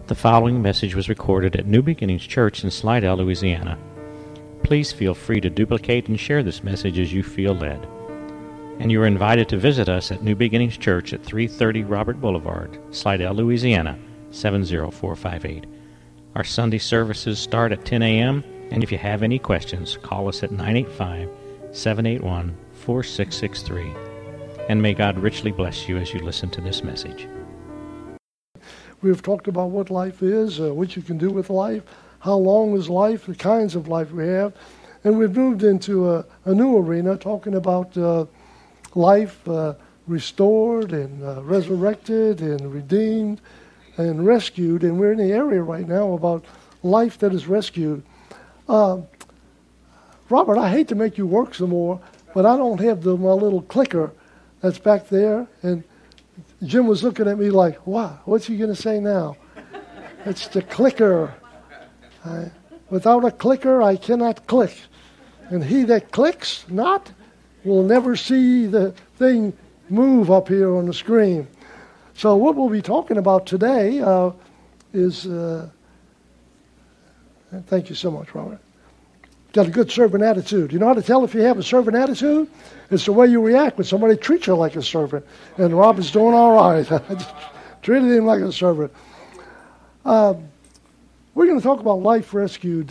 The following message was recorded at New Beginnings Church in Slidell, Louisiana. Please feel free to duplicate and share this message as you feel led. And you are invited to visit us at New Beginnings Church at 330 Robert Boulevard, Slidell, Louisiana, 70458. Our Sunday services start at 10 a.m., and if you have any questions, call us at 985-781-4663. And may God richly bless you as you listen to this message. We've talked about what life is, what you can do with life, how long is life, the kinds of life we have. And we've moved into a new arena talking about life restored and resurrected and redeemed and rescued. And we're in the area right now about life that is rescued. Robert, I hate to make you work some more, but I don't have my little clicker that's back there. And Jim was looking at me like, wow, what's he going to say now? It's the clicker. Without a clicker, I cannot click. And he that clicks not will never see the thing move up here on the screen. So what we'll be talking about today is, thank you so much, Robert. Got a good servant attitude. You know how to tell if you have a servant attitude? It's the way you react when somebody treats you like a servant. And Robert's doing all right. I just treated him like a servant. We're going to talk about life rescued.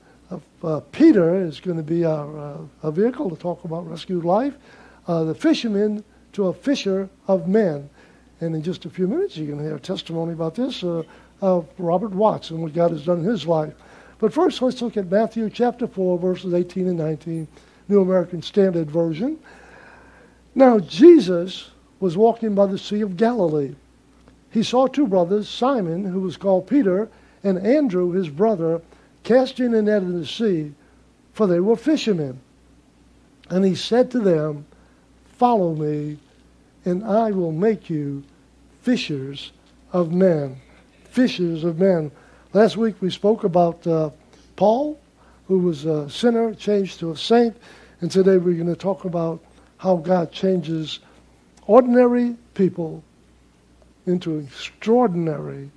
Peter is going to be our vehicle to talk about rescued life. The fisherman to a fisher of men. And in just a few minutes, you're going to hear a testimony about this of Robert Watts and what God has done in his life. But first, let's look at Matthew chapter 4, verses 18 and 19, New American Standard Version. Now, Jesus was walking by the Sea of Galilee. He saw two brothers, Simon, who was called Peter, and Andrew, his brother, casting a net in the sea, for they were fishermen. And he said to them, "Follow me, and I will make you fishers of men." Fishers of men. Last week we spoke about Paul, who was a sinner, changed to a saint. And today we're going to talk about how God changes ordinary people into extraordinary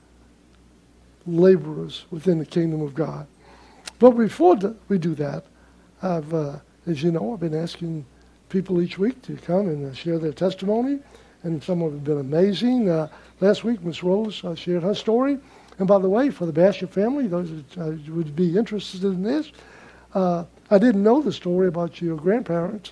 laborers within the kingdom of God. But before we do that, as you know, I've been asking people each week to come and share their testimony. And some of them have been amazing. Last week, Miss Rose shared her story. And by the way, for the Basham family, those that would be interested in this, I didn't know the story about your grandparents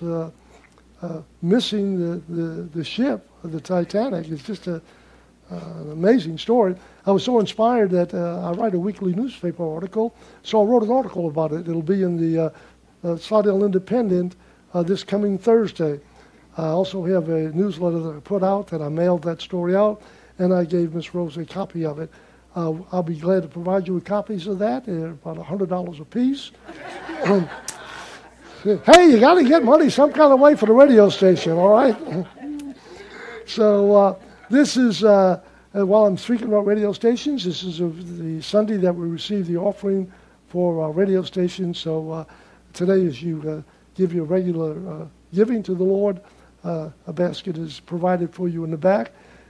missing the ship, the Titanic. It's just an amazing story. I was so inspired that I write a weekly newspaper article, so I wrote an article about it. It'll be in the Slidell Independent this coming Thursday. I also have a newsletter that I put out that I mailed that story out, and I gave Miss Rose a copy of it. I'll be glad to provide you with copies of that. They're about $100 a piece. Hey, you got to get money some kind of way for the radio station, all right? So this is, while I'm speaking about radio stations, this is the Sunday that we receive the offering for our radio station. So today, as you give your regular giving to the Lord, a basket is provided for you in the back.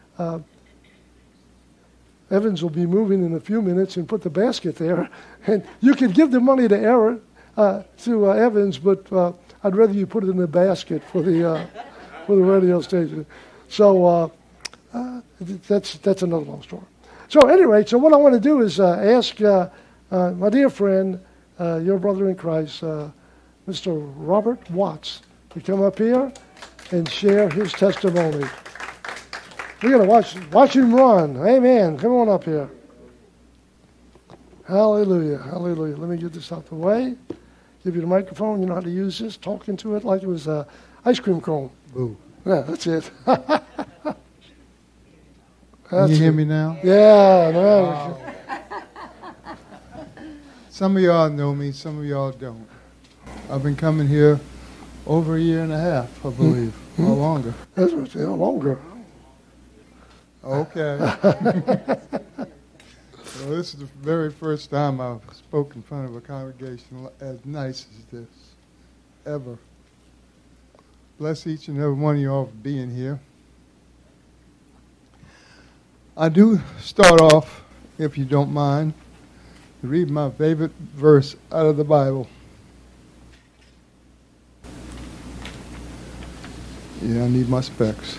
Evans will be moving in a few minutes and put the basket there. And you can give the money to Aaron, to Evans, but I'd rather you put it in the basket for the radio station. So that's another long story. So anyway, so what I want to do is ask my dear friend, your brother in Christ, Mr. Robert Watts, to come up here and share his testimony. We're going to watch him run. Amen. Come on up here. Hallelujah. Hallelujah. Let me get this out the way. Give you the microphone. You know how to use this. Talk into it like it was an ice cream cone. Boo. Yeah, that's it. Can you hear me now? Yeah. No. Wow. Some of y'all know me. Some of y'all don't. I've been coming here over a year and a half, I believe, or longer. That's what, longer. Okay. Well, this is the very first time I've spoken in front of a congregation as nice as this, ever. Bless each and every one of you all for being here. I do start off if you don't mind, to read my favorite verse out of the Bible. Yeah, I need my specs.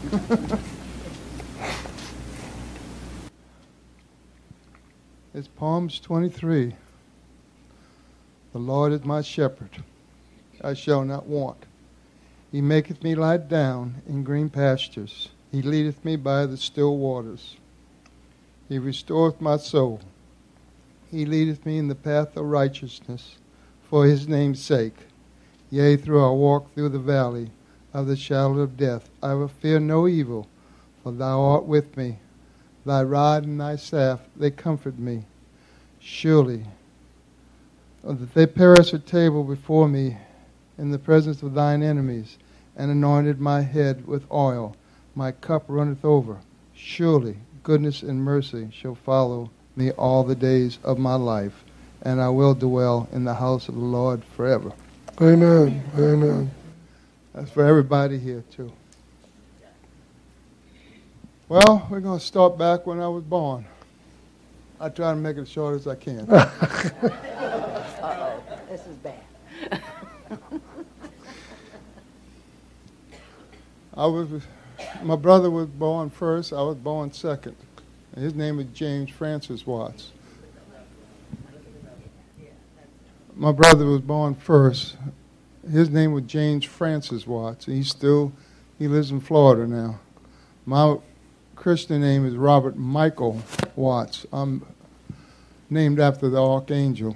It's Psalms 23. The Lord is my shepherd, I shall not want. He maketh me lie down in green pastures. He leadeth me by the still waters. He restoreth my soul. He leadeth me in the path of righteousness for his name's sake. Yea, though I walk through the valley of the shadow of death, I will fear no evil, for thou art with me. Thy rod and thy staff, they comfort me. Surely, that they perish a table before me in the presence of thine enemies, and anointed my head with oil. My cup runneth over. Surely goodness and mercy shall follow me all the days of my life, and I will dwell in the house of the Lord forever. Amen. Amen. That's for everybody here, too. Well, we're going to start back when I was born. I try to make it as short as I can. Uh-oh, this is bad. My brother was born first. I was born second. And his name is James Francis Watts. My brother was born first. His name was James Francis Watts. He lives in Florida now. My Christian name is Robert Michael Watts. I'm named after the Archangel.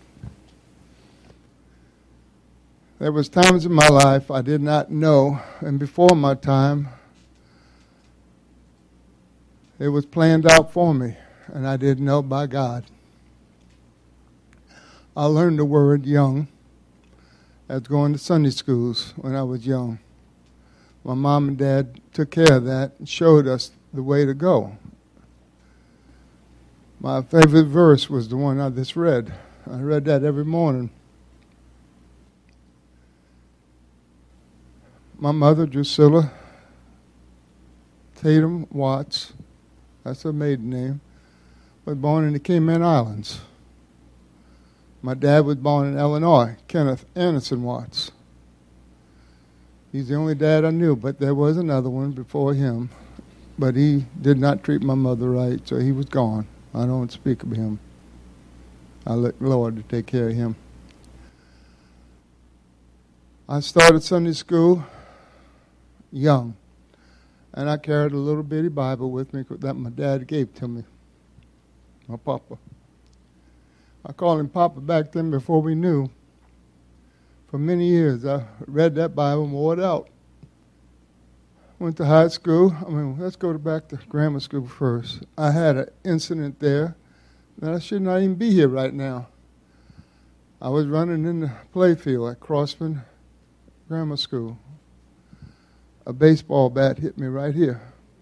There was times in my life I did not know, and before my time, it was planned out for me, and I didn't know by God. I learned the word young. I was going to Sunday schools when I was young. My mom and dad took care of that and showed us the way to go. My favorite verse was the one I just read. I read that every morning. My mother, Drusilla Tatum Watts, that's her maiden name, was born in the Cayman Islands. My dad was born in Illinois, Kenneth Anderson Watts. He's the only dad I knew, but there was another one before him. But he did not treat my mother right, so he was gone. I don't speak of him. I let the Lord to take care of him. I started Sunday school young, and I carried a little bitty Bible with me that my dad gave to me, my papa. I called him Papa back then before we knew. For many years, I read that Bible and wore it out. Went to high school. Let's go back to grammar school first. I had an incident there that I should not even be here right now. I was running in the playfield at Crossman Grammar School. A baseball bat hit me right here.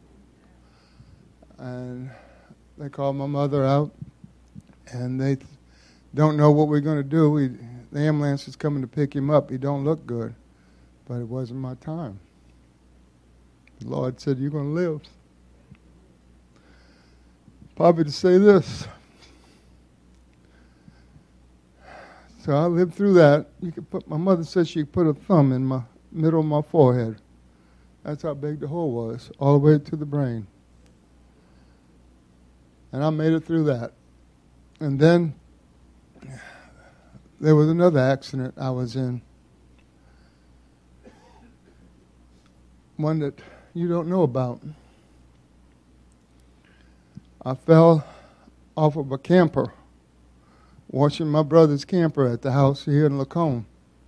And they called my mother out, and they don't know what we're going to do. The ambulance is coming to pick him up. He don't look good. But it wasn't my time. The Lord said, you're going to live. Probably to say this. So I lived through that. My mother said she could put a thumb in my middle of my forehead. That's how big the hole was, all the way to the brain. And I made it through that. And then there was another accident I was in. One that you don't know about. I fell off of a camper, washing my brother's camper at the house here in Lacombe.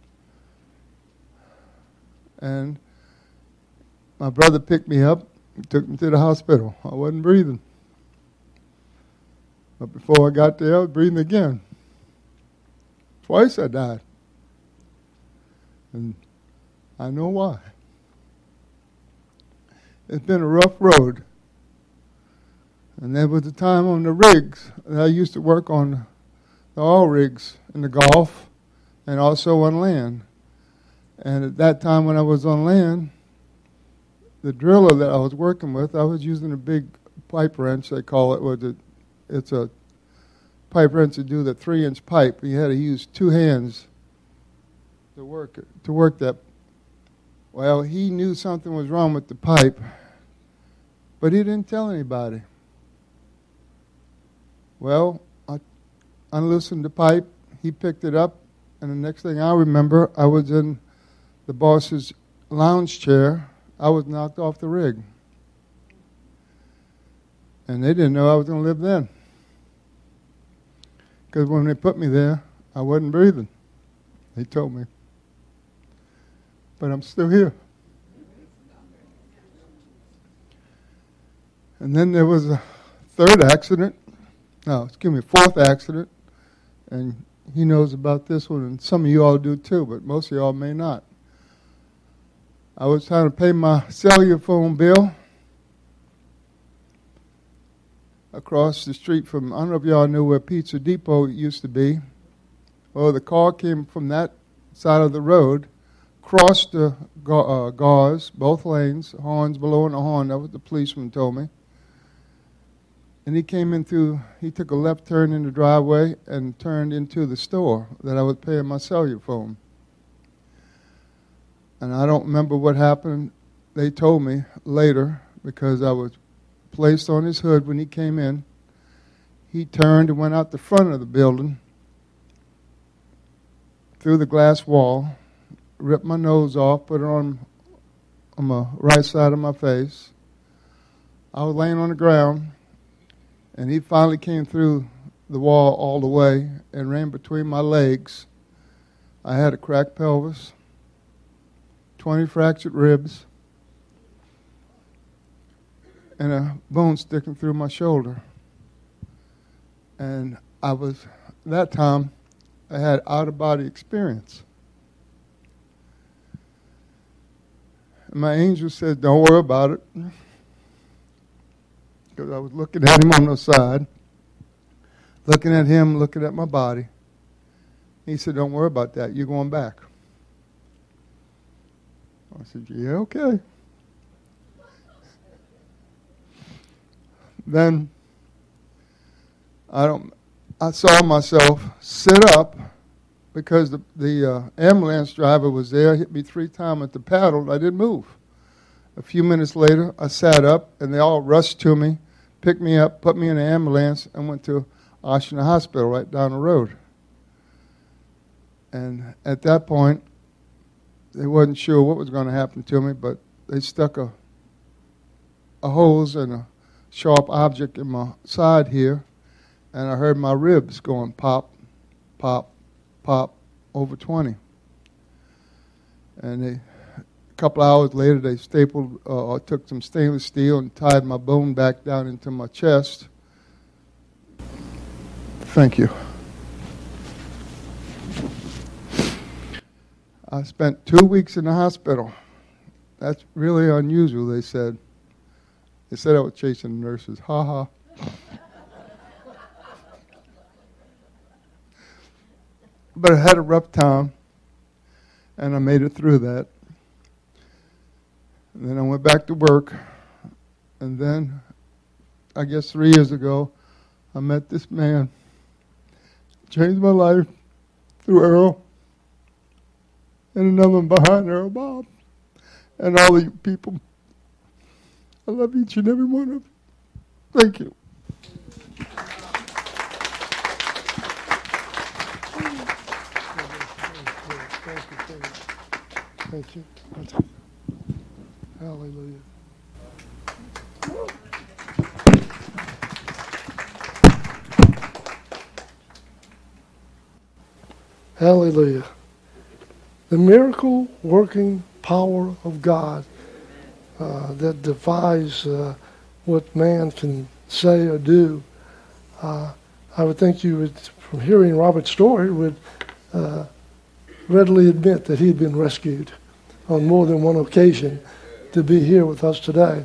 And my brother picked me up and took me to the hospital. I wasn't breathing. But before I got there, I was breathing again. Twice I died. And I know why. It's been a rough road. And there was a time on the rigs that I used to work on, the oil rigs in the Gulf and also on land. And at that time when I was on land, the driller that I was working with, I was using a big pipe wrench, they call it, It's a pipe wrench to do the 3-inch pipe. He had to use 2 hands to work that. Well, he knew something was wrong with the pipe, but he didn't tell anybody. Well, I unloosened the pipe. He picked it up, and the next thing I remember, I was in the boss's lounge chair. I was knocked off the rig. And they didn't know I was going to live then. Because when they put me there, I wasn't breathing. They told me. But I'm still here. And then there was a fourth accident. And he knows about this one, and some of you all do too, but most of y'all may not. I was trying to pay my cellular phone bill across the street from, I don't know if y'all knew where Pizza Depot used to be. Well, the car came from that side of the road, crossed the gauze, both lanes, horns blowing a horn. That was what the policeman told me. And he came in he took a left turn in the driveway and turned into the store that I was paying my cellular phone. And I don't remember what happened. They told me later, because I was placed on his hood when he came in. He turned and went out the front of the building, through the glass wall, ripped my nose off, put it on my right side of my face. I was laying on the ground, and he finally came through the wall all the way and ran between my legs. I had a cracked pelvis, 20 fractured ribs, and a bone sticking through my shoulder. And that time, I had out-of-body experience. And my angel said, don't worry about it. Because I was looking at him on the side, looking at him, looking at my body. He said, don't worry about that. You're going back. I said, yeah, okay. Then I saw myself sit up because the ambulance driver was there, hit me 3 times at the paddle, and I didn't move. A few minutes later, I sat up, and they all rushed to me, picked me up, put me in an ambulance, and went to Oshner Hospital right down the road. And at that point, they wasn't sure what was going to happen to me, but they stuck a hose and a sharp object in my side here, and I heard my ribs going pop, pop, pop, over 20. And a couple hours later, they stapled or took some stainless steel and tied my bone back down into my chest. Thank you. I spent 2 weeks in the hospital. That's really unusual, they said. They said I was chasing the nurses. Ha ha. But I had a rough time, and I made it through that. And then I went back to work, and then, I guess 3 years ago, I met this man. Changed my life through Earl, and another one behind Earl, Bob, and all of you people. I love each and every one of you. Thank you. Thank you. Hallelujah. Hallelujah. The miracle working power of God that defies what man can say or do. I would think you would, from hearing Robert's story, would readily admit that he had been rescued on more than one occasion to be here with us today.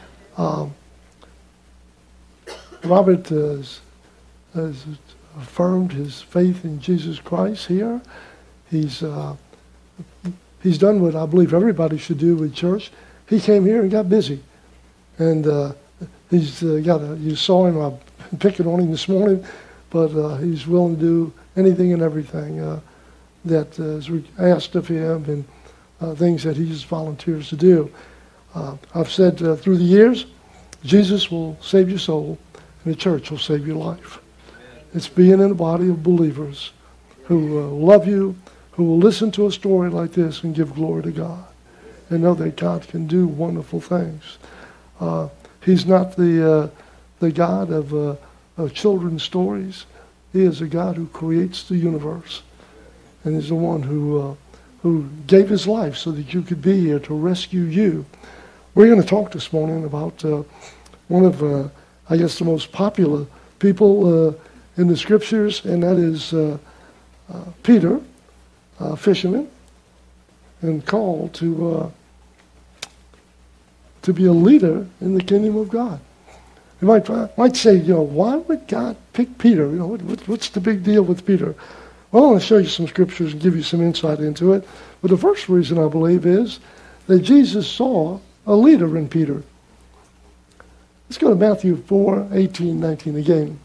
Robert has affirmed his faith in Jesus Christ here. He's done what I believe everybody should do with church. He came here and got busy, and you saw him. been picking on him this morning, but he's willing to do anything and everything that is asked of him, and things that he just volunteers to do. I've said through the years, Jesus will save your soul, and the church will save your life. It's being in a body of believers who love you, who will listen to a story like this and give glory to God, and know that God can do wonderful things. He's not the God of children's stories. He is a God who creates the universe, and He's the one who gave His life so that you could be here to rescue you. We're going to talk this morning about one of, I guess, the most popular people in the Scriptures, and that is Peter, fisherman, and called to be a leader in the kingdom of God. You might say, why would God pick Peter? What's the big deal with Peter? Well, I want to show you some scriptures and give you some insight into it. But the first reason, I believe, is that Jesus saw a leader in Peter. Let's go to Matthew 4:18-19 again.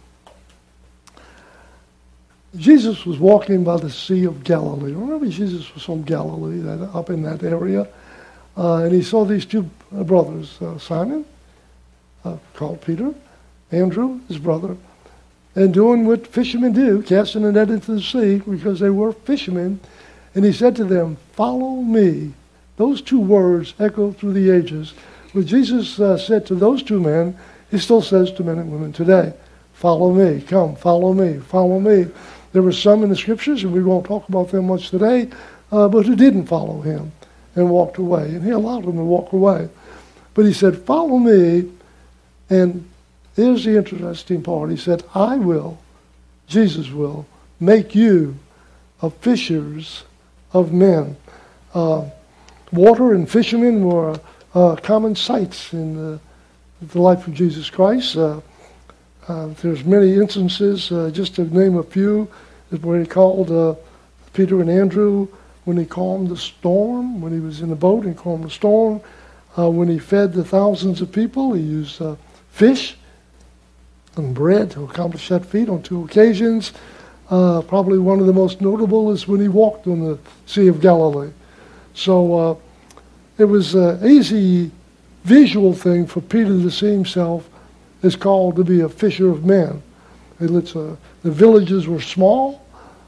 Jesus was walking by the Sea of Galilee. Remember, Jesus was from Galilee, up in that area. And he saw these two brothers, Simon, called Peter, Andrew, his brother, and doing what fishermen do, casting a net into the sea, because they were fishermen. And he said to them, "Follow me." Those two words echo through the ages. What Jesus said to those two men, He still says to men and women today. Follow me. Come, follow me. Follow me. There were some in the Scriptures, and we won't talk about them much today, but who didn't follow Him and walked away. And He allowed them to walk away. But He said, follow me. And here's the interesting part. He said, I will, Jesus will, make you of fishers of men. Water and fishermen were common sights in the life of Jesus Christ. There's many instances, just to name a few, where He called Peter and Andrew when He calmed the storm, when He was in the boat and calmed the storm. When He fed the thousands of people, He used fish and bread to accomplish that feat on two occasions. Probably one of the most notable is when He walked on the Sea of Galilee. So it was an easy visual thing for Peter to see himself as called to be a fisher of men. The villages were small.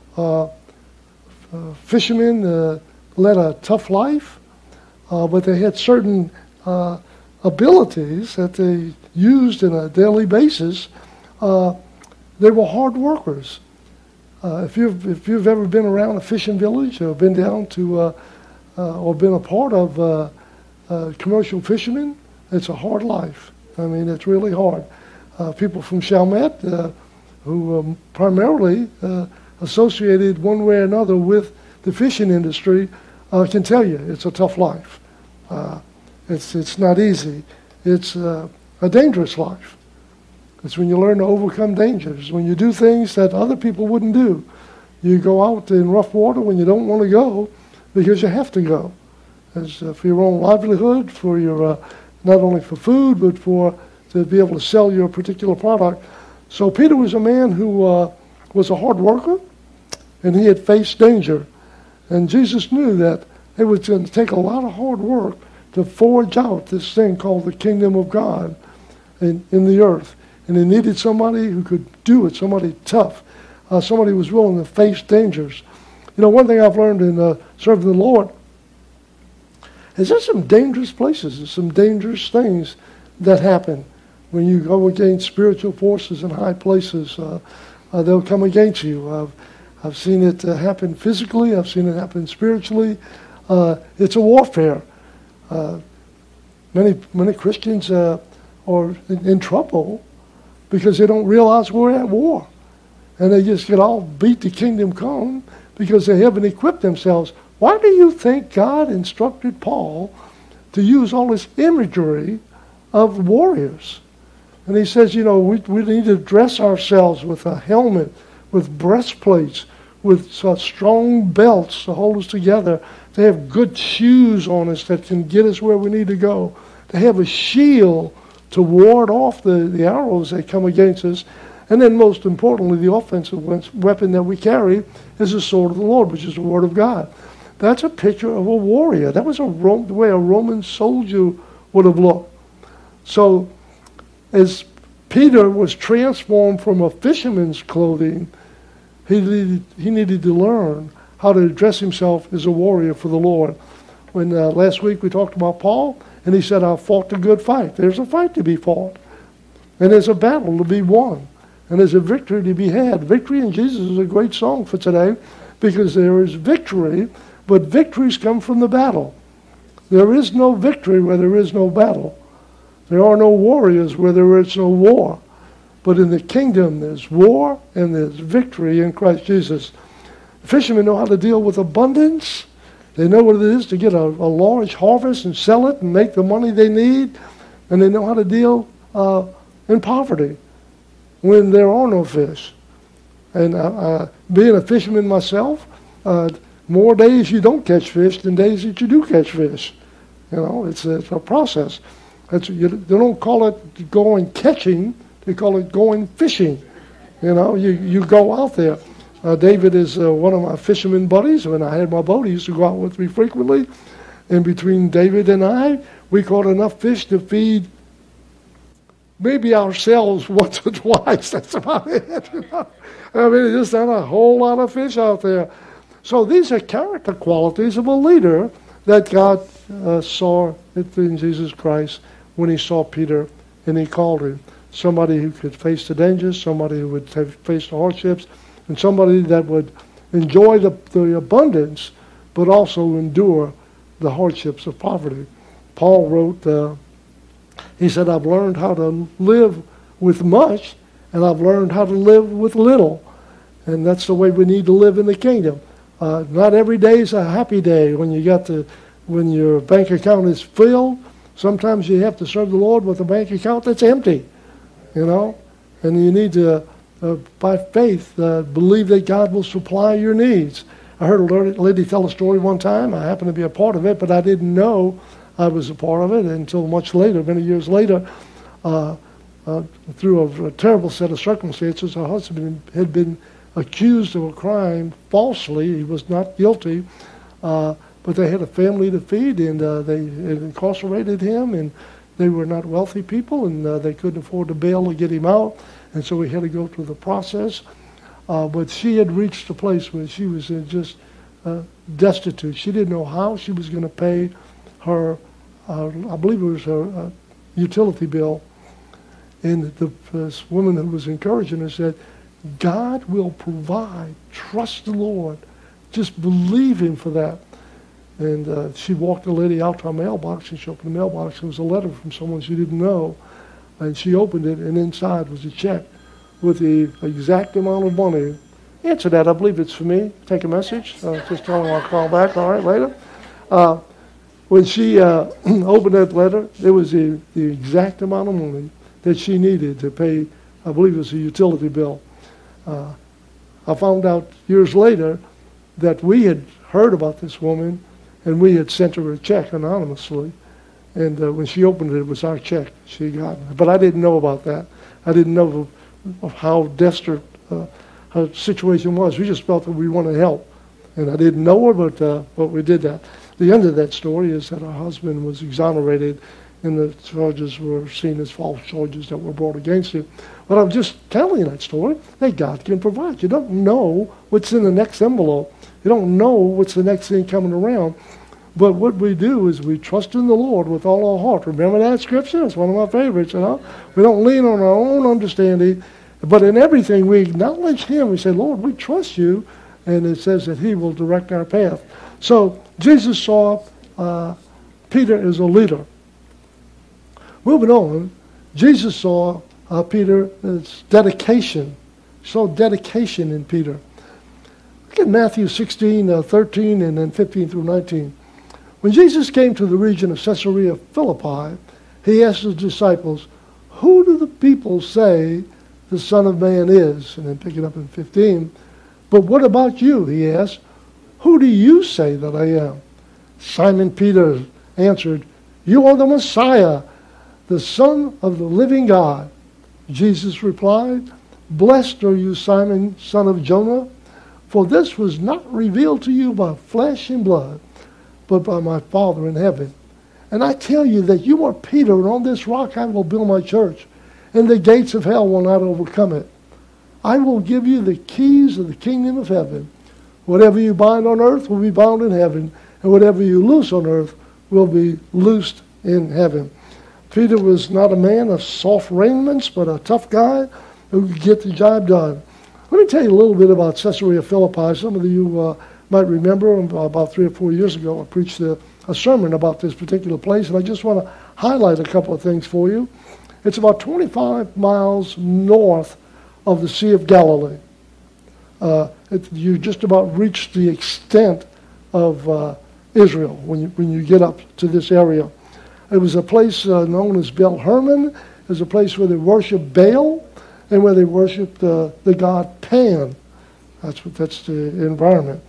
Fishermen led a tough life, but they had certain abilities that they used on a daily basis. They were hard workers. If you've ever been around a fishing village or been down to or been a part of commercial fishermen, it's a hard life. I mean, it's really hard. People from Chalmette, who primarily associated one way or another with the fishing industry, can tell you it's a tough life. It's not easy. It's a dangerous life. It's when you learn to overcome dangers, when you do things that other people wouldn't do. You go out in rough water when you don't want to go because you have to go. It's for your own livelihood, for your not only for food, but to be able to sell your particular product. So Peter was a man who was a hard worker, and he had faced danger. And Jesus knew that it was going to take a lot of hard work to forge out this thing called the kingdom of God in the earth. And he needed somebody who could do it, somebody tough, somebody who was willing to face dangers. You know, one thing I've learned in serving the Lord is there's some dangerous places and some dangerous things that happen when you go against spiritual forces in high places. They'll come against you. I've seen it happen physically. I've seen it happen spiritually. It's a warfare. Many Christians are in trouble because they don't realize we're at war. And they just get all beat the kingdom come because they haven't equipped themselves. Why do you think God instructed Paul to use all this imagery of warriors? And he says, you know, we need to dress ourselves with a helmet, with breastplates, with strong belts to hold us together, to have good shoes on us that can get us where we need to go, to have a shield to ward off the arrows that come against us. And then most importantly, the offensive weapon that we carry is the sword of the Lord, which is the Word of God. That's a picture of a warrior. That was the way a Roman soldier would have looked. So as Peter was transformed from a fisherman's clothing, he needed to learn how to dress himself as a warrior for the Lord. When last week we talked about Paul, and he said, "I've fought the good fight." There's a fight to be fought. And there's a battle to be won. And there's a victory to be had. Victory in Jesus is a great song for today because there is victory, but victories come from the battle. There is no victory where there is no battle. There are no warriors where there is no war. But in the kingdom, there's war and there's victory in Christ Jesus. Fishermen know how to deal with abundance. They know what it is to get a large harvest and sell it and make the money they need. And they know how to deal in poverty when there are no fish. And being a fisherman myself, more days you don't catch fish than days that you do catch fish. You know, it's a process. They don't call it going catching. They call it going fishing. You know, you go out there. David is one of my fisherman buddies. When I had my boat, he used to go out with me frequently. And between David and I, we caught enough fish to feed maybe ourselves once or twice. That's about it. You know? I mean, there's just not a whole lot of fish out there. So these are character qualities of a leader that God saw in Jesus Christ when he saw Peter and he called him. Somebody who could face the dangers, somebody who would face the hardships, and somebody that would enjoy the abundance, but also endure the hardships of poverty. Paul wrote, he said, "I've learned how to live with much, and I've learned how to live with little." And that's the way we need to live in the kingdom. Not every day is a happy day when your bank account is filled. Sometimes you have to serve the Lord with a bank account that's empty, you know. And you need to, by faith, believe that God will supply your needs. I heard a lady tell a story one time. I happened to be a part of it, but I didn't know I was a part of it until much later, many years later. Through a terrible set of circumstances, her husband had been accused of a crime falsely. He was not guilty, but they had a family to feed, and they had incarcerated him, and they were not wealthy people, and they couldn't afford to bail to get him out, and so he had to go through the process. But she had reached a place where she was just destitute. She didn't know how she was going to pay her, I believe it was her utility bill. And this woman who was encouraging her said, "God will provide. Trust the Lord. Just believe him for that." And she walked the lady out to her mailbox, and she opened the mailbox. It was a letter from someone she didn't know. And she opened it, and inside was a check with the exact amount of money. Answer that. I believe it's for me. Take a message. Just tell her I'll call back. All right, later. When she opened that letter, there was the exact amount of money that she needed to pay, I believe it was a utility bill. I found out years later that we had heard about this woman, and we had sent her a check anonymously. And when she opened it, it was our check she got. But I didn't know about that. I didn't know of how desperate her situation was. We just felt that we wanted help. And I didn't know her, but we did that. The end of that story is that her husband was exonerated, and the charges were seen as false charges that were brought against him. But I'm just telling that story that God can provide. You don't know what's in the next envelope. You don't know what's the next thing coming around. But what we do is we trust in the Lord with all our heart. Remember that scripture? It's one of my favorites, you know. We don't lean on our own understanding, but in everything we acknowledge him. We say, "Lord, we trust you," and it says that he will direct our path. So Jesus saw Peter as a leader. Moving on, Jesus saw Peter as dedication. He saw dedication in Peter. Look at Matthew 16, 13, and then 15 through 19. When Jesus came to the region of Caesarea Philippi, he asked his disciples, "Who do the people say the Son of Man is?" And then pick it up in 15. "But what about you?" he asked. "Who do you say that I am?" Simon Peter answered, "You are the Messiah, the Son of the living God." Jesus replied, Blessed are you, Simon, son of Jonah, for this was not revealed to you by flesh and blood, but by my Father in heaven. And I tell you that you are Peter, and on this rock I will build my church, and the gates of hell will not overcome it. I will give you the keys of the kingdom of heaven. Whatever you bind on earth will be bound in heaven, and whatever you loose on earth will be loosed in heaven. Peter was not a man of soft raiments, but a tough guy who could get the job done. Let me tell you a little bit about Caesarea Philippi. Some of you might remember about 3 or 4 years ago I preached a sermon about this particular place, and I just want to highlight a couple of things for you. It's about 25 miles north of the Sea of Galilee. You just about reach the extent of Israel when you get up to this area. It was a place known as Bel Hermon. It was a place where they worshiped Baal and where they worshiped the god Pan. That's the environment.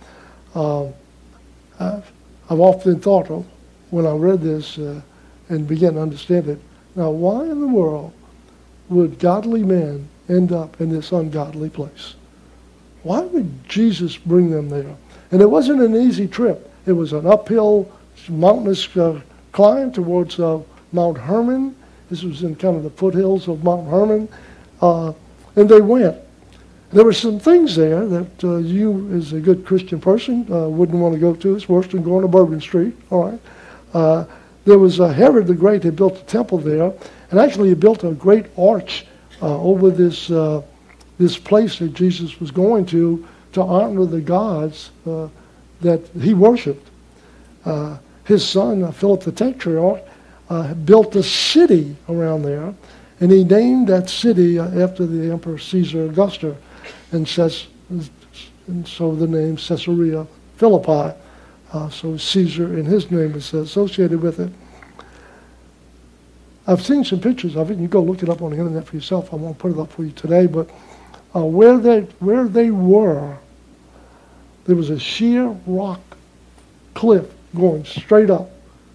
I've often thought of, when I read this and began to understand it, now why in the world would godly men end up in this ungodly place? Why would Jesus bring them there? And it wasn't an easy trip. It was an uphill, mountainous climb towards Mount Hermon. This was in kind of the foothills of Mount Hermon. And they went. There were some things there that you, as a good Christian person, wouldn't want to go to. It's worse than going to Bourbon Street. All right. There was Herod the Great had built a temple there, and actually he built a great arch over this place that Jesus was going to honor the gods that he worshipped. His son, Philip the Tetrarch, built a city around there, and he named that city after the Emperor Caesar Augustus, and so the name Caesarea Philippi. So Caesar and his name is associated with it. I've seen some pictures of it. You go look it up on the internet for yourself. I won't put it up for you today, but where they were, there was a sheer rock cliff going straight up,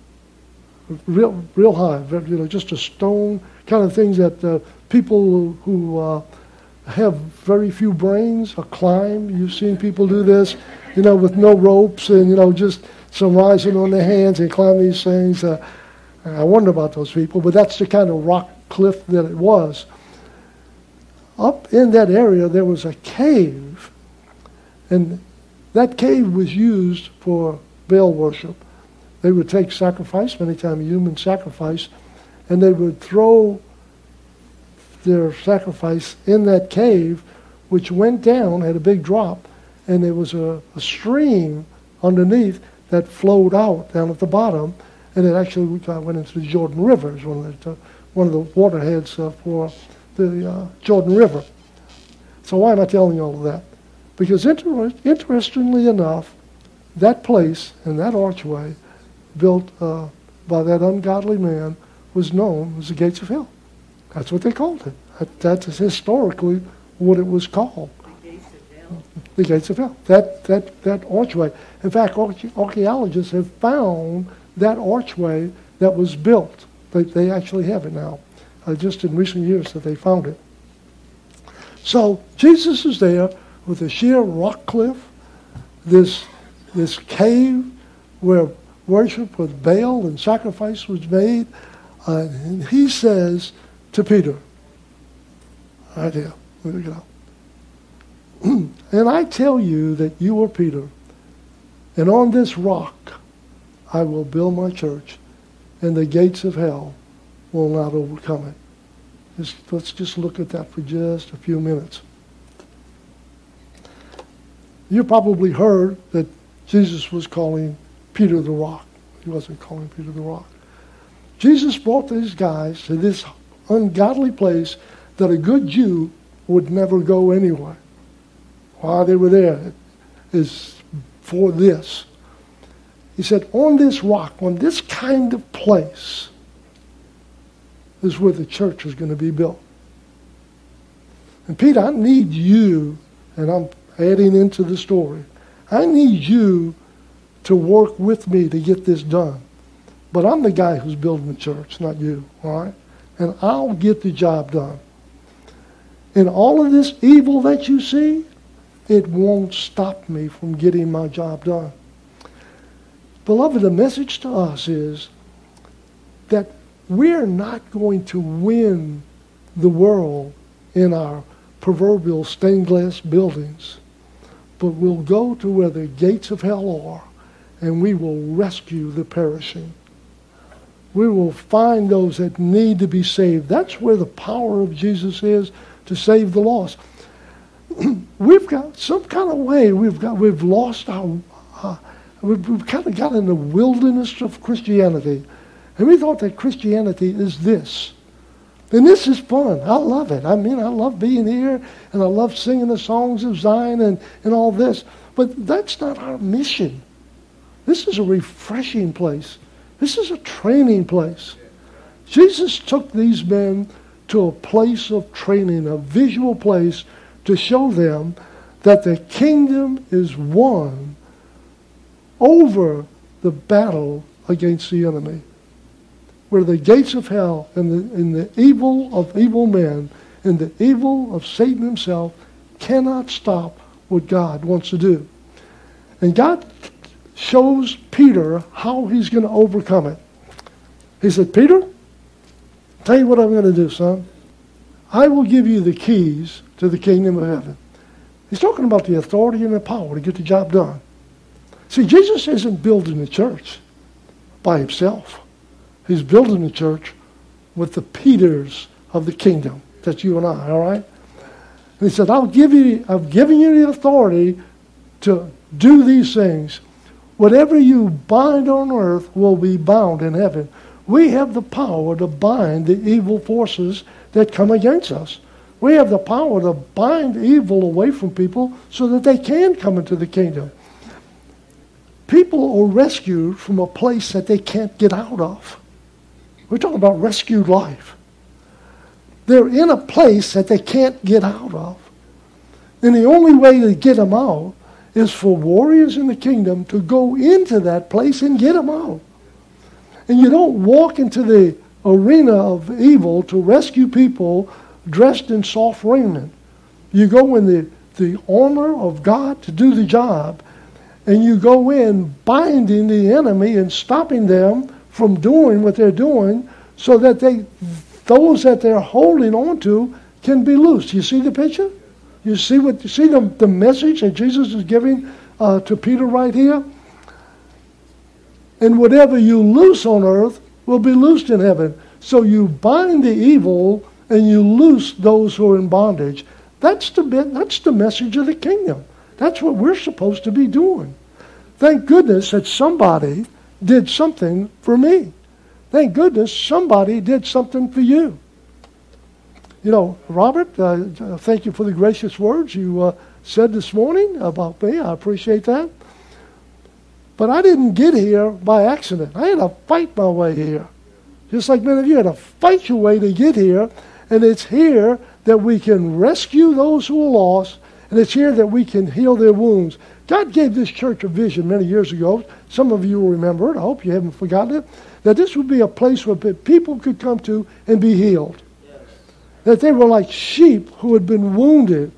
real high. Just a stone kind of things that people who have very few brains climb. You've seen people do this, with no ropes and just some rising on their hands and climb these things. I wonder about those people, but that's the kind of rock cliff that it was. Up in that area, there was a cave, and that cave was used for Baal worship. They would take sacrifice, many times human sacrifice, and they would throw their sacrifice in that cave, which went down, had a big drop, and there was a stream underneath that flowed out down at the bottom, and it actually went into the Jordan River. It was one of the waterheads for the Jordan River. So why am I telling you all of that? Because interestingly enough, that place and that archway built by that ungodly man was known as the gates of hell. That's what they called it. That's historically what it was called. The gates of hell. The gates of hell. That archway. In fact, archaeologists have found that archway that was built. They actually have it now. Just in recent years that they found it. So Jesus is there with a sheer rock cliff, this cave where worship with Baal and sacrifice was made, and he says to Peter, right here, let me get out. And I tell you that you are Peter, and on this rock I will build my church, and the gates of hell will not overcome it. Let's just look at that for just a few minutes. You probably heard that Jesus was calling Peter the Rock. He wasn't calling Peter the Rock. Jesus brought these guys to this ungodly place that a good Jew would never go anyway. Why they were there is for this. He said, on this rock, on this kind of place, is where the church is going to be built. And Peter, I need you, and I'm adding into the story, I need you to work with me to get this done. But I'm the guy who's building the church, not you, all right? And I'll get the job done. And all of this evil that you see, it won't stop me from getting my job done. Beloved, the message to us is that we're not going to win the world in our proverbial stained glass buildings, but we'll go to where the gates of hell are, and we will rescue the perishing. We will find those that need to be saved. That's where the power of Jesus is, to save the lost. We've got some kind of way, we've lost our, we've kind of got in the wilderness of Christianity. And we thought that Christianity is this. And this is fun. I love it. I mean, I love being here, and I love singing the songs of Zion and all this. But that's not our mission. This is a refreshing place. This is a training place. Jesus took these men to a place of training, a visual place, to show them that the kingdom is won over the battle against the enemy, where the gates of hell and the evil of evil men and the evil of Satan himself cannot stop what God wants to do. And God shows Peter how he's going to overcome it. He said, Peter, tell you what I'm going to do, son. I will give you the keys to the kingdom of heaven. He's talking about the authority and the power to get the job done. See, Jesus isn't building the church by himself. He's building the church with the Peters of the kingdom. That's you and I, all right? And he said, I've given you the authority to do these things. Whatever you bind on earth will be bound in heaven. We have the power to bind the evil forces that come against us. We have the power to bind evil away from people so that they can come into the kingdom. People are rescued from a place that they can't get out of. We're talking about rescued life. They're in a place that they can't get out of. And the only way to get them out is for warriors in the kingdom to go into that place and get them out. And you don't walk into the arena of evil to rescue people dressed in soft raiment. You go in the armor of God to do the job, and you go in binding the enemy and stopping them from doing what they're doing so that those that they're holding on to can be loosed. You see the picture? You see the message that Jesus is giving to Peter right here? And whatever you loose on earth will be loosed in heaven. So you bind the evil and you loose those who are in bondage. That's the message of the kingdom. That's what we're supposed to be doing. Thank goodness that somebody did something for me. Thank goodness somebody did something for you. You know, Robert, thank you for the gracious words you said this morning about me. I appreciate that. But I didn't get here by accident. I had to fight my way here. Just like many of you had to fight your way to get here. And it's here that we can rescue those who are lost. And it's here that we can heal their wounds. God gave this church a vision many years ago. Some of you will remember it. I hope you haven't forgotten it. That this would be a place where people could come to and be healed. Yes. That they were like sheep who had been wounded.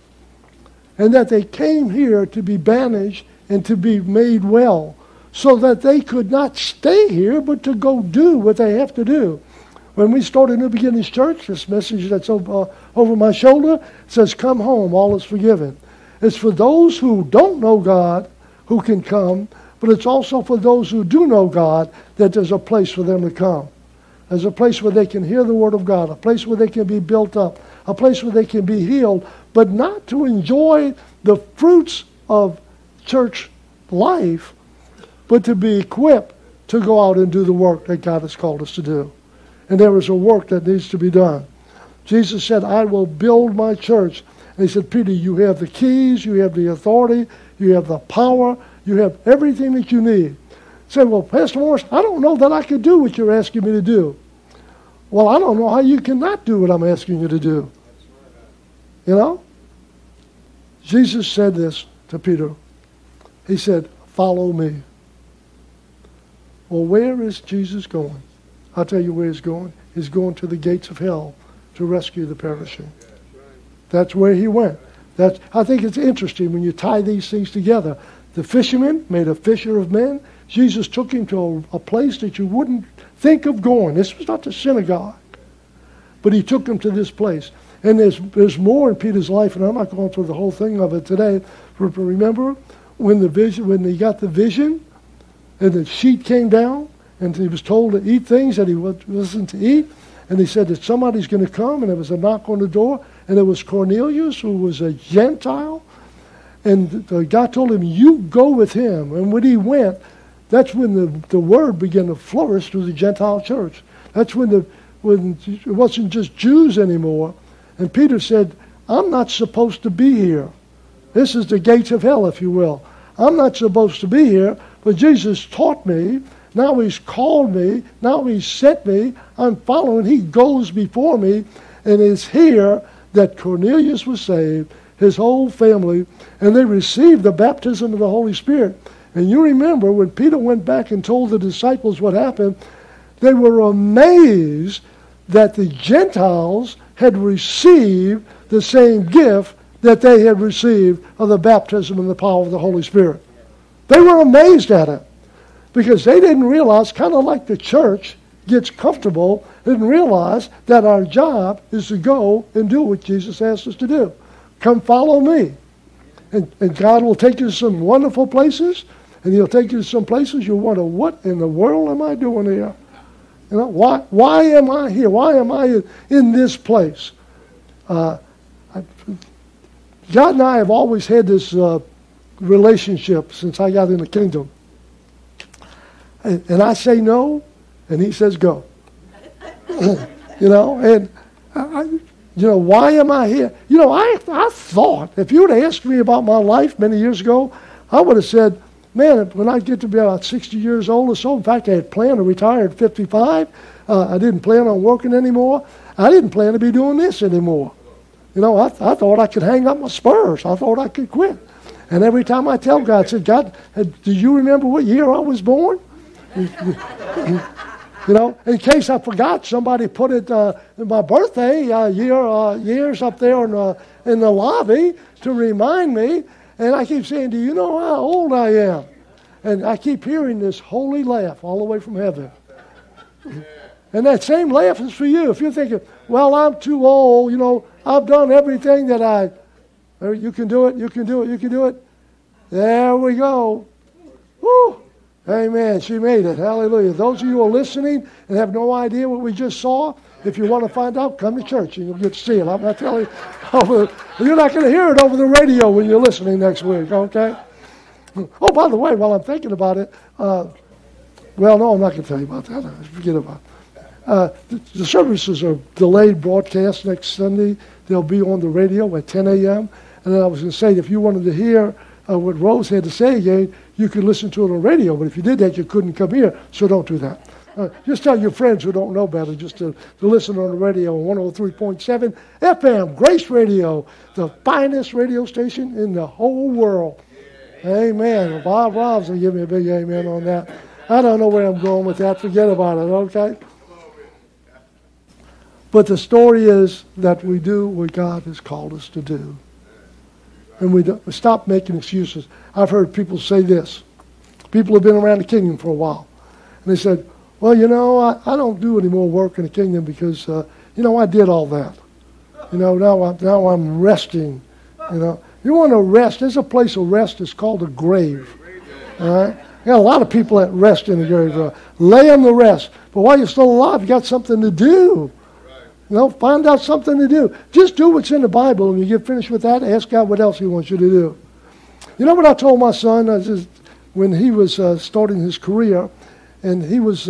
And that they came here to be banished and to be made well. So that they could not stay here, but to go do what they have to do. When we started New Beginnings Church, this message that's over my shoulder says, come home, all is forgiven. It's for those who don't know God who can come, but it's also for those who do know God that there's a place for them to come. There's a place where they can hear the Word of God, a place where they can be built up, a place where they can be healed, but not to enjoy the fruits of church life, but to be equipped to go out and do the work that God has called us to do. And there is a work that needs to be done. Jesus said, I will build my church. And he said, Peter, you have the keys, you have the authority, you have the power, you have everything that you need. Say, well, Pastor Morris, I don't know that I could do what you're asking me to do. Well, I don't know how you cannot do what I'm asking you to do. You know? Jesus said this to Peter. He said, follow me. Well, where is Jesus going? I'll tell you where he's going. He's going to the gates of hell to rescue the perishing. That's where he went. I think it's interesting when you tie these things together. The fisherman made a fisher of men. Jesus took him to a place that you wouldn't think of going. This was not the synagogue. But he took him to this place. And there's more in Peter's life, and I'm not going through the whole thing of it today. Remember when he got the vision and the sheet came down and he was told to eat things that he wasn't to eat, and he said that somebody's going to come, and there was a knock on the door, and it was Cornelius, who was a Gentile, and God told him, you go with him. And when he went, that's when the word began to flourish through the Gentile church. That's when it wasn't just Jews anymore. And Peter said, I'm not supposed to be here. This is the gates of hell, if you will. I'm not supposed to be here, but Jesus taught me. Now he's called me. Now he's sent me. I'm following. He goes before me. And it's here that Cornelius was saved, his whole family, and they received the baptism of the Holy Spirit. And you remember when Peter went back and told the disciples what happened, they were amazed that the Gentiles had received the same gift that they had received of the baptism and the power of the Holy Spirit. They were amazed at it because they didn't realize, kind of like the church gets comfortable, didn't realize that our job is to go and do what Jesus asked us to do. Come follow me. And God will take you to some wonderful places, and he'll take you to some places you'll wonder, what in the world am I doing here? You know, why am I here? Why am I in this place? God and I have always had this relationship since I got in the kingdom. And I say no, and he says go. You know, and why am I here? You know, I thought, if you would have asked me about my life many years ago, I would have said, man, when I get to be about 60 years old or so, in fact, I had planned to retire at 55. I didn't plan on working anymore. I didn't plan to be doing this anymore. You know, I thought I could hang up my spurs. I thought I could quit. And every time I tell God, I said, God, do you remember what year I was born? You know, in case I forgot, somebody put it in my birthday years up there in the lobby to remind me. And I keep saying, do you know how old I am? And I keep hearing this holy laugh all the way from heaven. And that same laugh is for you. If you're thinking, well, I'm too old, you know, I've done everything that you can do it, you can do it, you can do it. There we go. Woo! Amen. She made it. Hallelujah. Those of you who are listening and have no idea what we just saw, if you want to find out, come to church and you'll get to see it. I'm not telling you. You're not going to hear it over the radio when you're listening next week, okay? Oh, by the way, while I'm thinking about it, well, no, I'm not going to tell you about that. Forget about it. The services are delayed broadcast next Sunday. They'll be on the radio at 10 a.m. And then I was going to say, if you wanted to hear what Rose had to say again, you could listen to it on radio. But if you did that, you couldn't come here. So don't do that. Just tell your friends who don't know better just to listen on the radio on 103.7 FM, Grace Radio, the finest radio station in the whole world. Amen. Bob Robs will give me a big amen on that. I don't know where I'm going with that. Forget about it, okay? But the story is that we do what God has called us to do. And we stop making excuses. I've heard people say this. People have been around the kingdom for a while. And they said, well, you know, I don't do any more work in the kingdom because, you know, I did all that. You know, now I'm resting. You know, you want to rest. There's a place of rest. It's called a grave. All right? You got a lot of people that rest in the grave. Lay them to rest. But while you're still alive, you got something to do. You know, find out something to do. Just do what's in the Bible, and you get finished with that, ask God what else he wants you to do. You know what I told my son when he was starting his career, and he was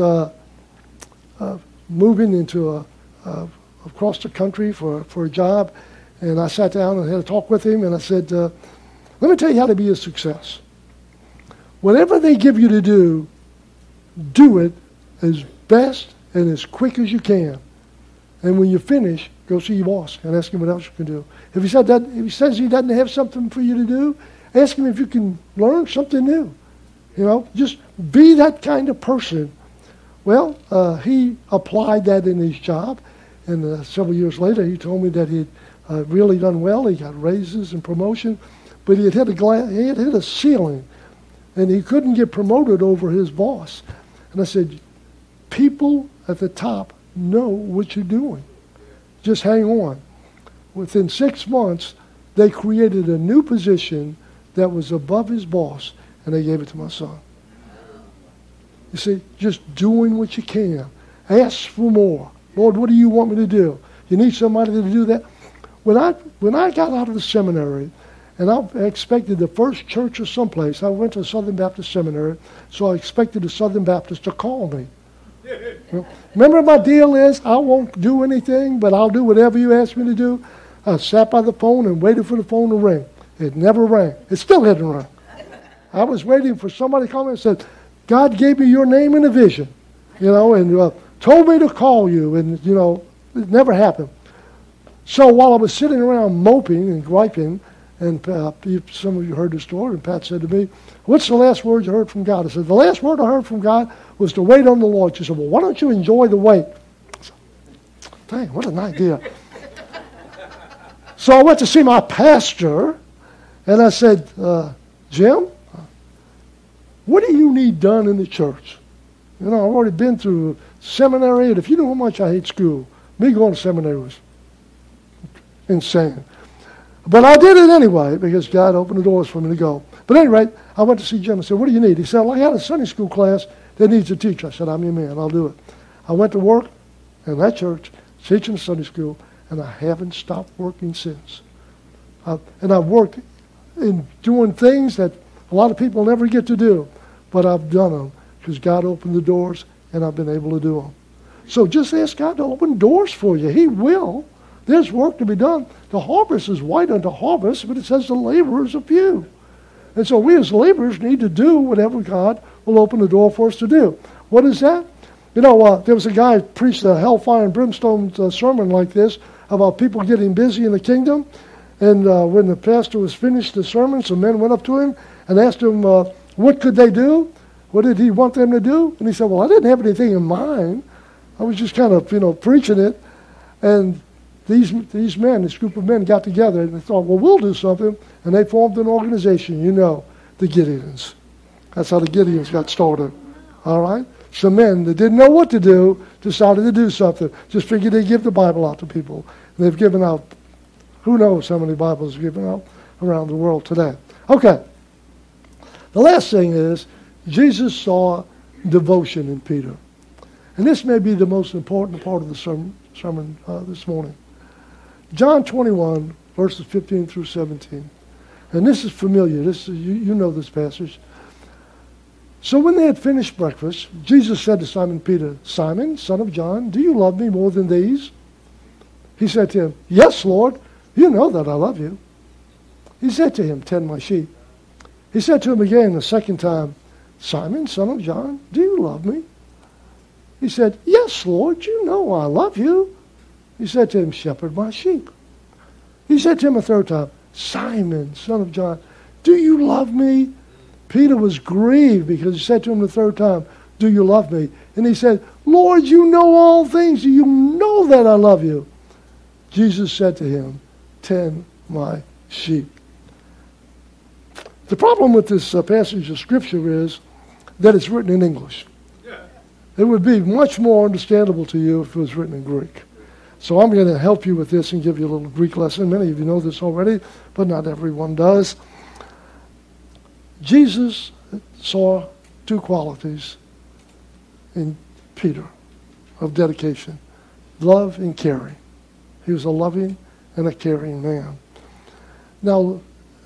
moving into across the country for a job, and I sat down and had a talk with him, and I said, let me tell you how to be a success. Whatever they give you to do it as best and as quick as you can. And when you finish, go see your boss and ask him what else you can do. If he says he doesn't have something for you to do, ask him if you can learn something new. You know, just be that kind of person. Well, he applied that in his job, and several years later, he told me that he'd really done well. He got raises and promotion, but he had hit a ceiling, and he couldn't get promoted over his boss. And I said, people at the top know what you're doing. Just hang on. Within 6 months, they created a new position that was above his boss, and they gave it to my son. You see, just doing what you can. Ask for more. Lord, what do you want me to do? You need somebody to do that? When I got out of the seminary, and I expected the First Church or someplace, I went to Southern Baptist Seminary, so I expected the Southern Baptist to call me. Remember, my deal is I won't do anything, but I'll do whatever you ask me to do. I sat by the phone and waited for the phone to ring. It never rang. It still hadn't rung. I was waiting for somebody to call me and said, God gave me your name in a vision, and told me to call you, and, it never happened. So while I was sitting around moping and griping, and some of you heard the story, and Pat said to me, what's the last word you heard from God? I said, the last word I heard from God was to wait on the Lord. She said, well, why don't you enjoy the wait? I said, dang, what an idea. So I went to see my pastor, and I said, Jim, what do you need done in the church? I've already been through seminary, and if you know how much I hate school, me going to seminary was insane. But I did it anyway, because God opened the doors for me to go. But at any rate, I went to see Jim and said, what do you need? He said, well, I had a Sunday school class that needs a teacher. I said, I'm your man, I'll do it. I went to work in that church, teaching Sunday school, and I haven't stopped working since. And I've worked in doing things that a lot of people never get to do, but I've done them because God opened the doors, and I've been able to do them. So just ask God to open doors for you. He will. There's work to be done. The harvest is white unto harvest, but it says the laborers are few. And so we as laborers need to do whatever God will open the door for us to do. What is that? There was a guy who preached a hellfire and brimstone sermon like this about people getting busy in the kingdom. And when the pastor was finished the sermon, some men went up to him and asked him, what could they do? What did he want them to do? And he said, well, I didn't have anything in mind. I was just kind of, preaching it. And these men, this group of men got together and they thought, well, we'll do something. And they formed an organization, the Gideons. That's how the Gideons got started. All right? Some men that didn't know what to do decided to do something. Just figured they'd give the Bible out to people. And they've given out, who knows how many Bibles are given out around the world today. Okay. The last thing is, Jesus saw devotion in Peter. And this may be the most important part of the sermon this morning. John 21, verses 15 through 17. And this is familiar. You know this passage. So when they had finished breakfast, Jesus said to Simon Peter, Simon, son of John, do you love me more than these? He said to him, yes, Lord, you know that I love you. He said to him, tend my sheep. He said to him again the second time, Simon, son of John, do you love me? He said, yes, Lord, you know I love you. He said to him, shepherd my sheep. He said to him a third time, Simon, son of John, do you love me? Peter was grieved because he said to him the third time, do you love me? And he said, Lord, you know all things. You know that I love you. Jesus said to him, tend my sheep. The problem with this passage of Scripture is that it's written in English. It would be much more understandable to you if it was written in Greek. So I'm going to help you with this and give you a little Greek lesson. Many of you know this already, but not everyone does. Jesus saw two qualities in Peter of dedication: love and caring. He was a loving and a caring man. Now,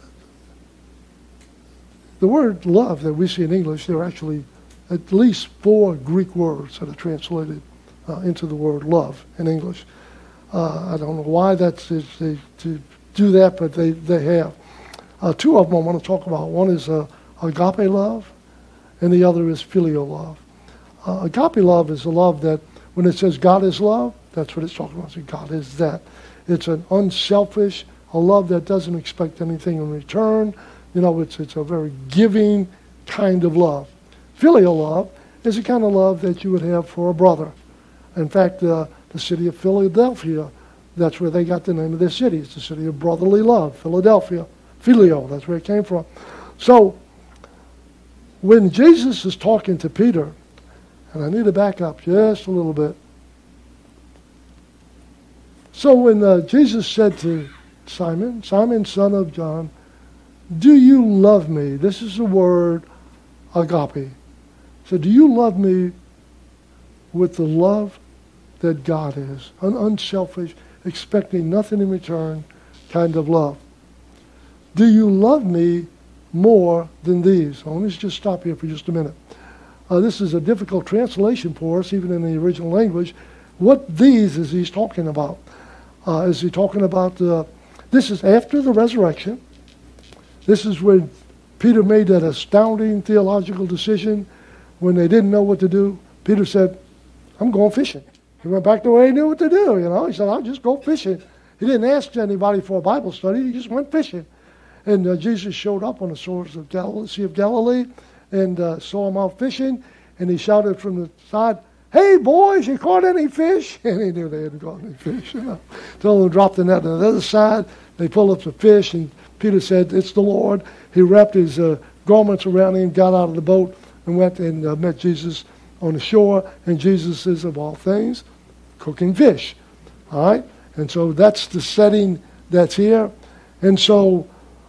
the word love that we see in English, there are actually at least 4 Greek words that are translated into the word love in English. I don't know why that's to do that, but they have. 2 of them I want to talk about. One is agape love, and the other is filial love. Agape love is a love that, when it says God is love, that's what it's talking about. So God is that. It's an unselfish, a love that doesn't expect anything in return. It's a very giving kind of love. Filial love is the kind of love that you would have for a brother. In fact, the city of Philadelphia That's where they got the name of their city. It's the city of brotherly love, Philadelphia. Phileo, that's where it came from. So, when Jesus is talking to Peter, and I need to back up just a little bit. So when Jesus said to Simon, Simon, son of John, do you love me? This is the word agape. So do you love me with the love that God is? An unselfish, expecting nothing in return kind of love. Do you love me more than these? Let me just stop here for just a minute. This is a difficult translation for us, even in the original language. What these is he's talking about? Is he talking about, this is after the resurrection. This is when Peter made that astounding theological decision when they didn't know what to do. Peter said, I'm going fishing. He went back the way he knew what to do, you know. He said, I'll just go fishing. He didn't ask anybody for a Bible study. He just went fishing. And Jesus showed up on the shores of Sea of Galilee and saw him out fishing. And he shouted from the side, hey, boys, you caught any fish? And he knew they hadn't caught any fish. You know. Told them to drop the net on the other side. They pulled up the fish, and Peter said, it's the Lord. He wrapped his garments around him, got out of the boat, and went and met Jesus on the shore. And Jesus is, of all things, cooking fish. All right? And so that's the setting that's here. And so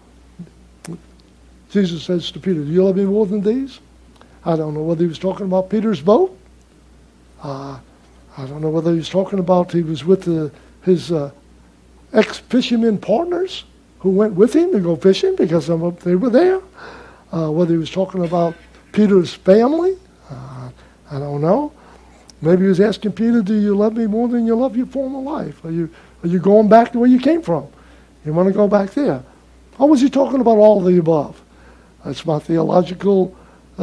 Jesus says to Peter, do you love me more than these? I don't know whether he was talking about Peter's boat. I don't know whether he was talking about he was with his ex-fishermen partners who went with him to go fishing because they were there. Whether he was talking about Peter's family, I don't know. Maybe he was asking Peter, do you love me more than you love your former life? Are you going back to where you came from? You want to go back there? Or was he talking about all of the above? That's my theological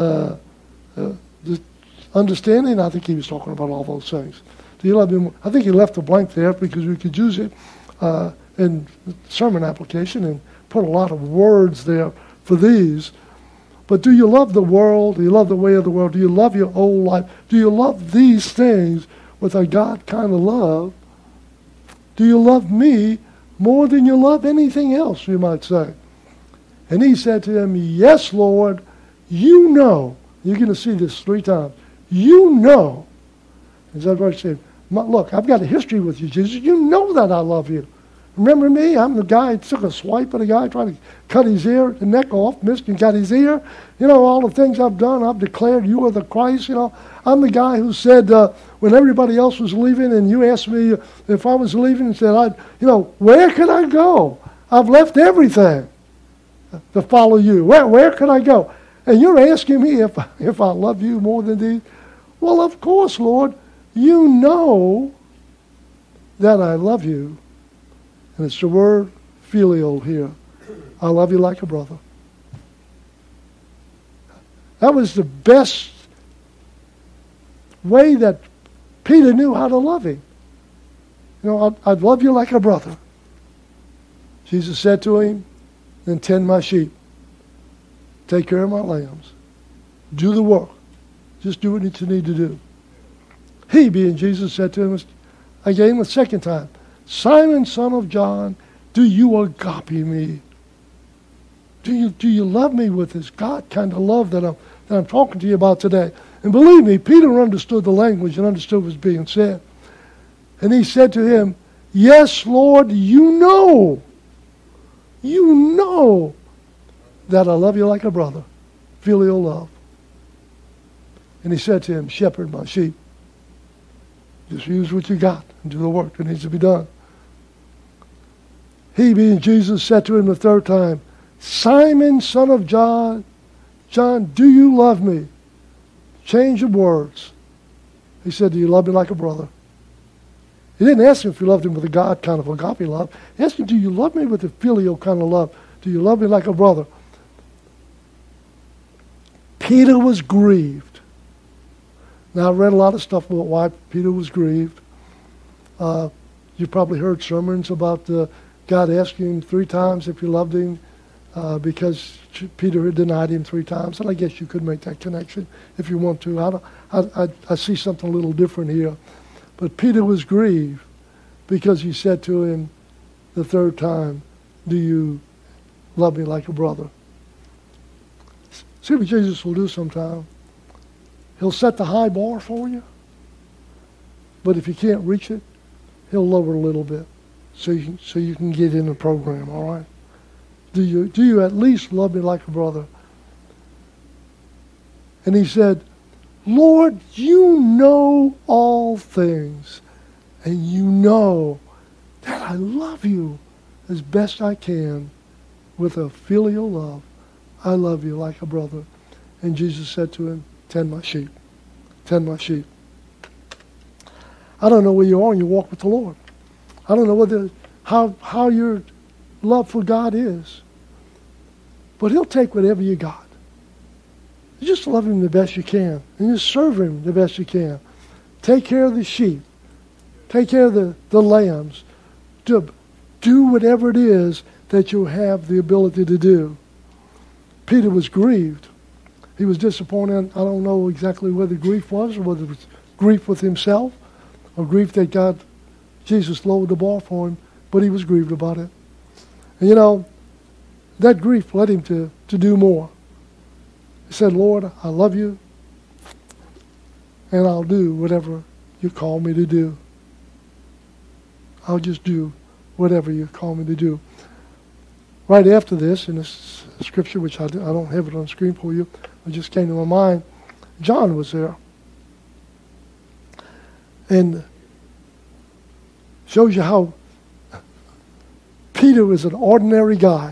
understanding. I think he was talking about all those things. Do you love me more? I think he left a blank there because we could use it in sermon application and put a lot of words there for these. But do you love the world? Do you love the way of the world? Do you love your old life? Do you love these things with a God kind of love? Do you love me more than you love anything else, you might say? And he said to him, yes, Lord, you know. You're going to see this 3 times. You know. As I've already said, look, I've got a history with you, Jesus. You know that I love you. Remember me? I'm the guy who took a swipe at a guy, tried to cut his ear, the neck off, missed and got his ear. You know, all the things I've done, I've declared you are the Christ. You know, I'm the guy who said when everybody else was leaving and you asked me if I was leaving and said, where can I go? I've left everything to follow you. Where can I go? And you're asking me if I love you more than these? Well, of course, Lord. You know that I love you. And it's the word filial here. I love you like a brother. That was the best way that Peter knew how to love him. You know, I'd love you like a brother. Jesus said to him, then tend my sheep. Take care of my lambs. Do the work. Just do what you need to do. He, being Jesus, said to him again the second time, Simon, son of John, do you agape me? Do you love me with this God kind of love that I'm talking to you about today? And believe me, Peter understood the language and understood what was being said. And he said to him, yes, Lord, you know that I love you like a brother. Filial love. And he said to him, shepherd my sheep. Just use what you got and do the work that needs to be done. He, being Jesus, said to him the third time, Simon, son of John, do you love me? Change of words. He said, do you love me like a brother? He didn't ask him if he loved him with a God kind of agape love. He asked him, do you love me with a filial kind of love? Do you love me like a brother? Peter was grieved. Now, I've read a lot of stuff about why Peter was grieved. You've probably heard sermons about God asking him 3 times if he loved him because Peter had denied him 3 times. And I guess you could make that connection if you want to. I see something a little different here. But Peter was grieved because he said to him the third time, do you love me like a brother? See what Jesus will do sometime. He'll set the high bar for you, but if you can't reach it, he'll lower it a little bit so you can get in the program, all right? Do you at least love me like a brother? And he said, Lord, you know all things, and you know that I love you as best I can with a filial love. I love you like a brother. And Jesus said to him, tend my sheep. Tend my sheep. I don't know where you are in your walk with the Lord. I don't know how your love for God is. But he'll take whatever you got. You just love him the best you can. And just serve him the best you can. Take care of the sheep. Take care of the lambs. Do whatever it is that you have the ability to do. Peter was grieved. He was disappointed. I don't know exactly whether grief was or whether it was grief with himself or grief that Jesus lowered the bar for him, but he was grieved about it. And you know, that grief led him to do more. He said, Lord, I love you, and I'll do whatever you call me to do. I'll just do whatever you call me to do. Right after this, in this scripture, which I don't have it on the screen for you, it just came to my mind, John was there. And shows you how Peter was an ordinary guy.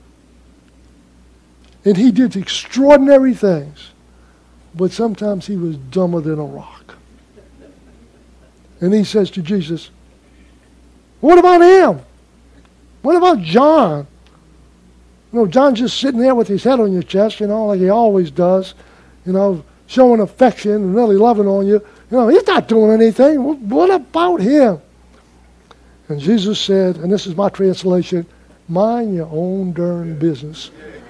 And he did extraordinary things. But sometimes he was dumber than a rock. And he says to Jesus, what about him? What about John? You know, John's just sitting there with his head on your chest, you know, like he always does, you know, showing affection and really loving on you. You know, he's not doing anything. What about him? And Jesus said, and this is my translation, mind your own darn business.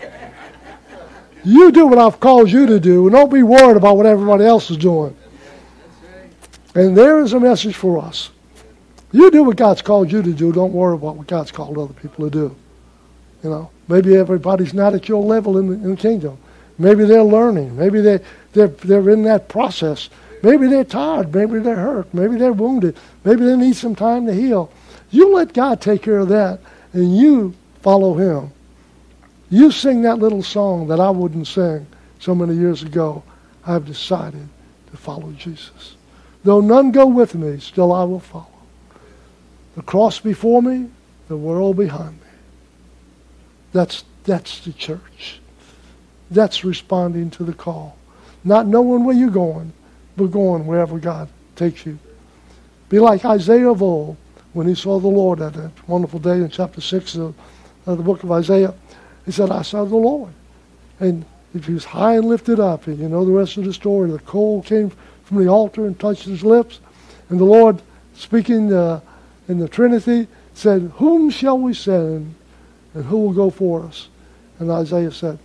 You do what I've called you to do, and don't be worried about what everybody else is doing. And there is a message for us. You do what God's called you to do. Don't worry about what God's called other people to do. You know, maybe everybody's not at your level in the kingdom. Maybe they're learning. Maybe they're in that process. Maybe they're tired. Maybe they're hurt. Maybe they're wounded. Maybe they need some time to heal. You let God take care of that, and you follow him. You sing that little song that I wouldn't sing so many years ago. I've decided to follow Jesus. Though none go with me, still I will follow. The cross before me, the world behind me. That's the church. That's responding to the call. Not knowing where you're going, but going wherever God takes you. Be like Isaiah of old when he saw the Lord at that wonderful day in chapter 6 of the book of Isaiah. He said, I saw the Lord. And he was high and lifted up. And you know the rest of the story. The coal came from the altar and touched his lips. And the Lord, speaking in the Trinity, said, whom shall we send? And who will go for us? And Isaiah said,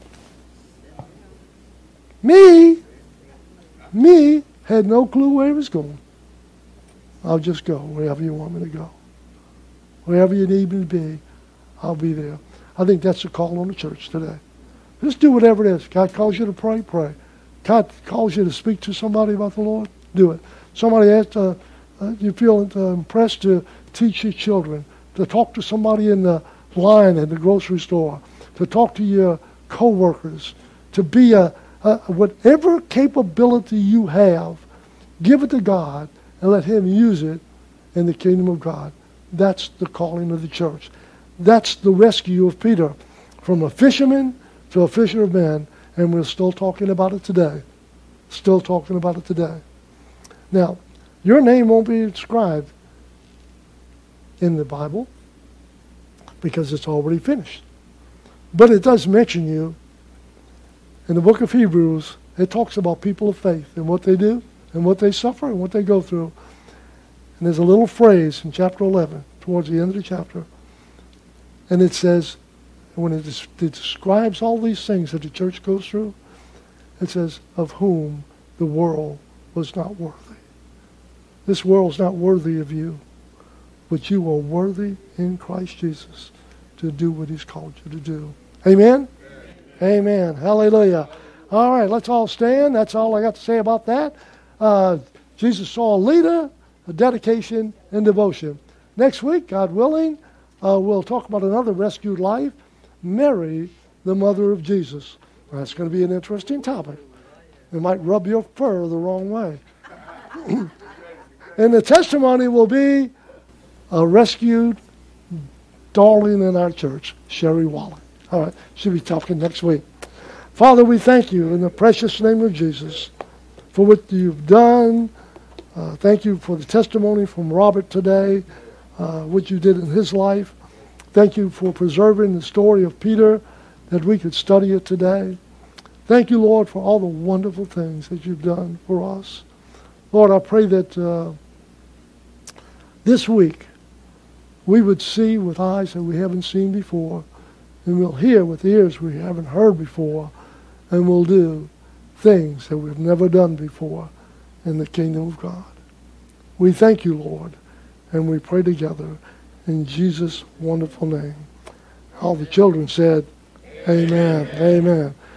me had no clue where he was going. I'll just go wherever you want me to go. Wherever you need me to be, I'll be there. I think that's the call on the church today. Just do whatever it is. God calls you to pray, pray. God calls you to speak to somebody about the Lord, do it. Somebody asked, you feel impressed to teach your children, to talk to somebody in the line at the grocery store, to talk to your co-workers, to be whatever capability you have, give it to God and let him use it in the kingdom of God. That's the calling of the church. That's the rescue of Peter from a fisherman to a fisher of men, and we're still talking about it today. Still talking about it today. Now, your name won't be inscribed in the Bible because it's already finished. But it does mention you. In the book of Hebrews, it talks about people of faith and what they do and what they suffer and what they go through. And there's a little phrase in chapter 11, towards the end of the chapter, and it says, when it describes all these things that the church goes through, it says, of whom the world was not worthy. This world's not worthy of you. but you are worthy in Christ Jesus to do what he's called you to do. Amen? Amen. Hallelujah. All right, let's all stand. That's all I got to say about that. Jesus saw a leader, a dedication, and devotion. Next week, God willing, we'll talk about another rescued life, Mary, the mother of Jesus. That's going to be an interesting topic. It might rub your fur the wrong way. And the testimony will be a rescued darling in our church, Sherry Wallen. All right, she'll be talking next week. Father, we thank you in the precious name of Jesus for what you've done. Thank you for the testimony from Robert today, what you did in his life. Thank you for preserving the story of Peter, that we could study it today. Thank you, Lord, for all the wonderful things that you've done for us. Lord, I pray that this week we would see with eyes that we haven't seen before, and we'll hear with ears we haven't heard before, and we'll do things that we've never done before in the kingdom of God. We thank you, Lord, and we pray together in Jesus' wonderful name. All the children said, Amen. Amen.